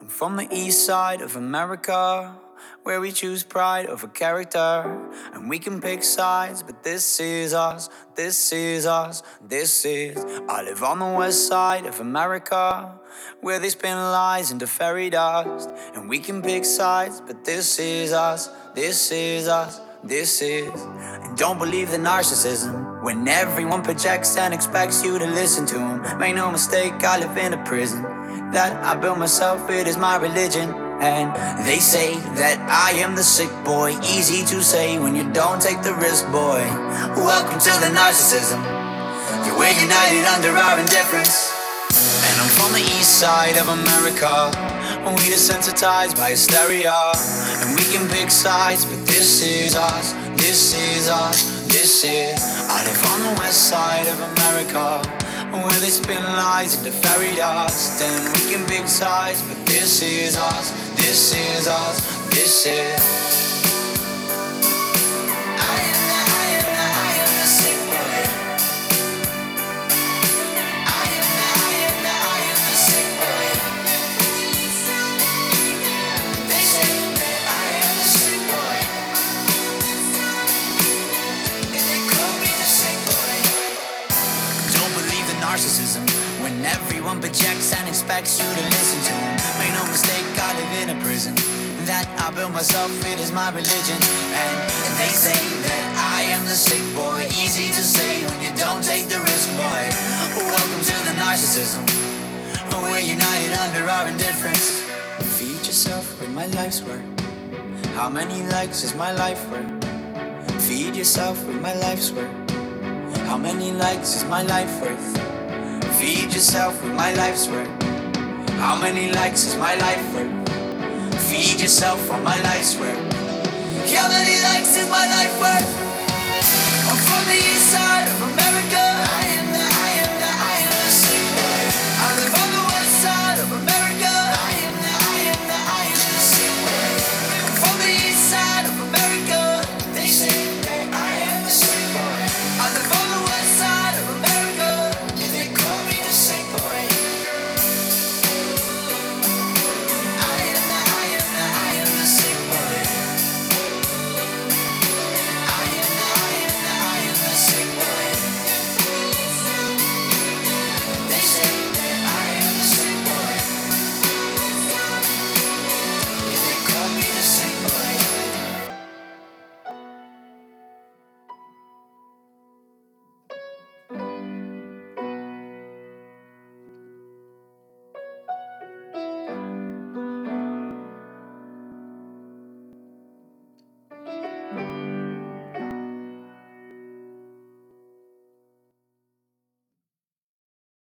From the east side of America, where we choose pride over character. And we can pick sides, but this is us, this is us, this is. I live on the west side of America, where they spin lies into fairy dust. And we can pick sides, but this is us, this is us, this is. And don't believe the narcissism when everyone projects and expects you to listen to them. Make no mistake, I live in a prison that I built myself, it is my religion. And they say that I am the sick boy. Easy to say when you don't take the risk, boy. Welcome to the narcissism. Yeah, we're united under our indifference. And I'm from the east side of America, we desensitized by hysteria. And we can pick sides, but this is us, this is us, this is. I live on the west side of America, where they spin lies into fairy dust. And we can pick sides, but this is us, this is us, this is. Narcissism, when everyone projects and expects you to listen to them. Make no mistake, I live in a prison that I built myself, it is my religion. And they say that I am the sick boy. Easy to say when you don't take the risk, boy. Welcome to the narcissism, we're united under our indifference. Feed yourself with my life's work. How many likes is my life worth? Feed yourself with my life's work. How many likes is my life worth? Feed yourself with my life's work. How many likes is my life worth? Feed yourself on my life's work. How many likes is my life worth? I'm from the east side of America. I am the sick boy. I live on the west side of America.